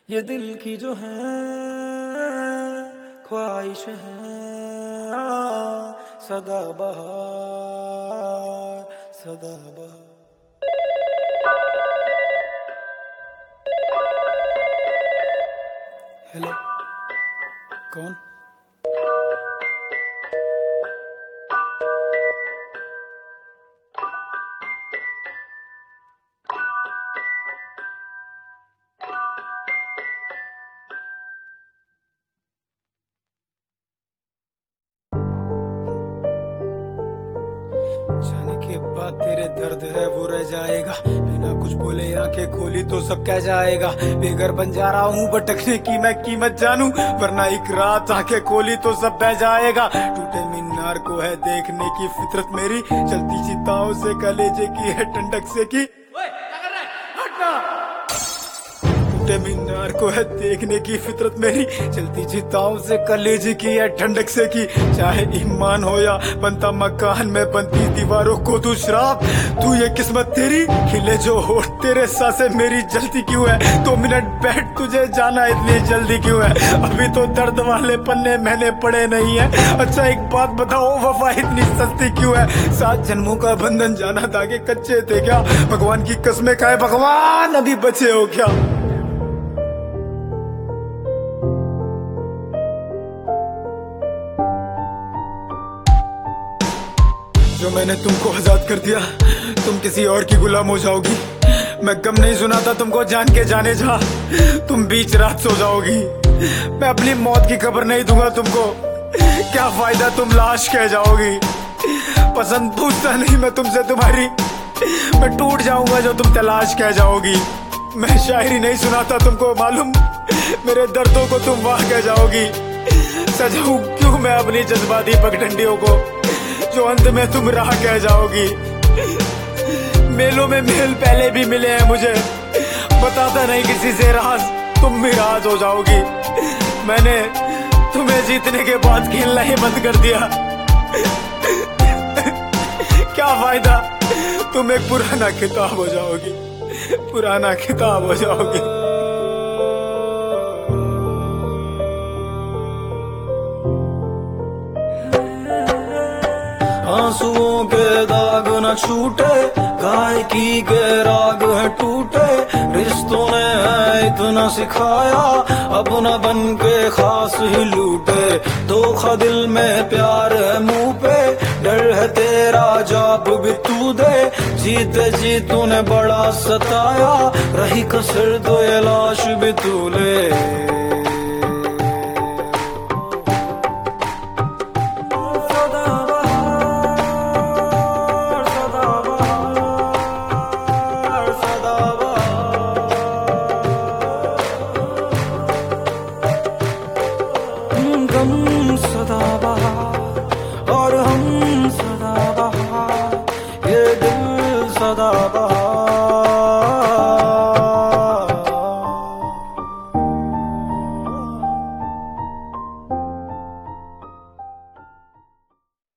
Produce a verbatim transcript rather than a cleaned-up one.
ये दिल की जो है ख्वाहिश है सदा बहार सदा बहार। हेलो, कौन? जाने के बाद तेरे दर्द है वो रह जाएगा, बिना कुछ बोले आंखें खोली तो सब कह जाएगा। बेघर बन जा रहा हूँ भटकने की मैं कीमत जानू, वरना एक रात आंखें खोली तो सब बह जाएगा। टूटे मीनार को है देखने की फितरत मेरी, चलती चिताओं से कलेजे की है ठंडक से की। टूटे मीनार को है देखने की फितरत मेरी, चलती चिताओं से कलेजे की है ठंडक से की। चाहे ईमान हो या बनता मकान में बनती दीवारों को तू श्राप, तू ये किस्मत तेरी खिले जो होठ तेरे सांसें मेरी जलती क्यों है। दो मिनट बैठ तुझे जाना इतनी जल्दी क्यों है, अभी तो दर्द वाले पन्ने मैंने पढ़े नहीं है। अच्छा एक बात बताओ वफा इतनी सस्ती क्यों है, सात जन्मों का बंधन जाना था कि कच्चे थे क्या, भगवान की कसमें खाए भगवान अभी बचे हो क्या। जो मैंने तुमको आजाद कर दिया तुम किसी और की गुलाम हो जाओगी, मैं गम नहीं सुनाता तुमको जान के जाने जा तुम बीच रात सो जाओगी। मैं अपनी मौत की खबर नहीं दूंगा तुमको, क्या फायदा तुम लाश कह जाओगी। पसंद पूछता नहीं मैं तुमसे तुम्हारी, मैं टूट जाऊंगा जो तुम तलाश कह जाओगी। मैं शायरी नहीं सुनाता तुमको मालूम, मेरे दर्दों को तुम वाह कह जाओगी। सजाऊं क्यों मैं अपनी जज्बाती पगडंडियों को, जो अंत में तुम राह कह जाओगी। मेलों में मेल पहले भी मिले हैं मुझे, बताता नहीं किसी से राज, तुम भी राज हो जाओगी। मैंने तुम्हें जीतने के बाद खेलना ही बंद कर दिया, क्या फायदा तुम एक पुराना किताब हो जाओगी, पुराना किताब हो जाओगी। आंसुओं के दाग न छूटे, गायकी के राग है टूटे, रिश्तों ने है इतना सिखाया अब न बन के खास ही लूटे। धोखा दिल में प्यार है मुंह पे, डर है तेरा जवाब भी तू दे, जीते जी तूने बड़ा सताया, रही कसर तो ये लाश भी तू ले। गम सदा